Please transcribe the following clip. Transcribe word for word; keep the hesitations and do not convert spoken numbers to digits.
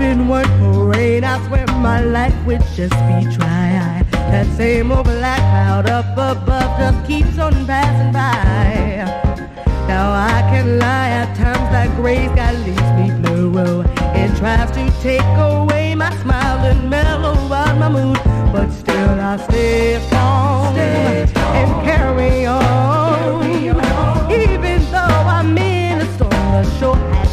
it weren't for rain, I swear my life would just be dry. That same old black cloud up above just keeps on passing by. Now I can lie at times like gray sky leaves me blue. It tries to take away my smile and mellow out my mood, but still I stay strong, stay strong and carry on. Carry on. Even though I'm in a storm, the shore